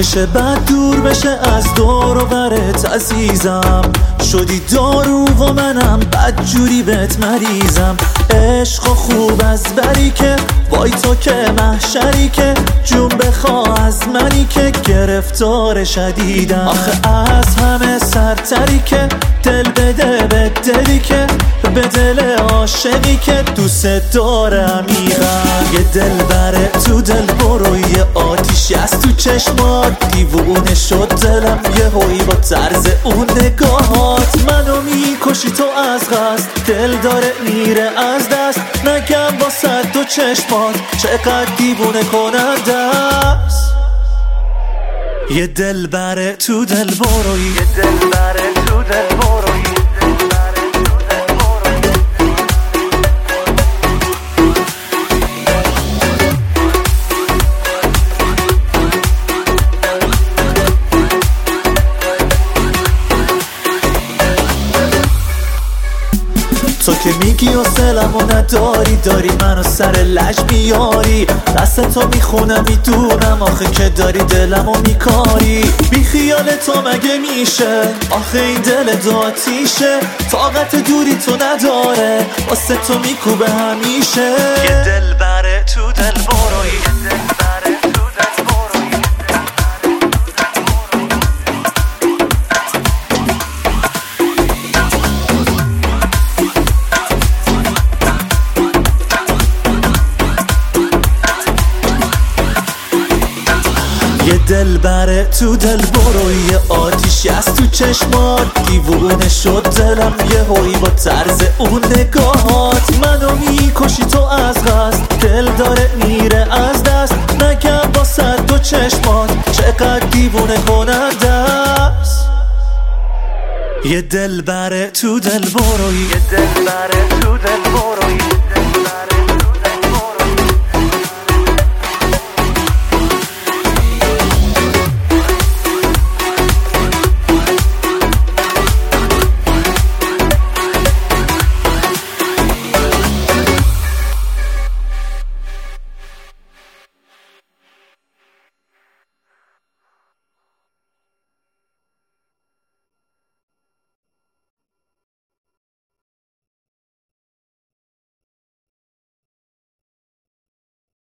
چشه بد دور بشه از دور و برت عزیزم، شدی دارو و منم بد جوری بهت مریضم. عشق و خوب از بری که وای تو که محشری که جون بخوا از منی که گرفتار شدیدم. آخه از همه سرتری که دل بده به دلی که به دل عاشقی که دوست داره عمیقم. یه دل بره تو دل برو، یه آتیشی از تو چشمات دیوونه شد دلم یه هوی با طرز اون نگاهات. منو میکشی تو از قصد، دل داره میره از دست، نگم با صد دو چشمات چقدر دیوونه کننده است. یه دل بره تو دل برو، یه دل بره تو دل برو. تو که میگی حوصله‌مو نداری، داری منو سر لج میاری، دست تو میخونم میدونم آخه که داری دلمو میکاری. بی خیال تو مگه میشه آخه این دل دو آتیشه، طاقت دوری تو نداره واسه تو میکوبه همیشه. یه دل بره تو دل برو، یه دل بره تو دل برو. یه دل بره تو دل برو، یه آتیشی از تو چشمات دیوونه شد دلم یه هوی با طرز اون نگاهات. منو میکشی تو از قصد، دل داره میره از دست، نگم با صد دو چشمات چقدر دیوونه کننده است. یه دل بره تو دل برو، یه دل بره تو دل برو.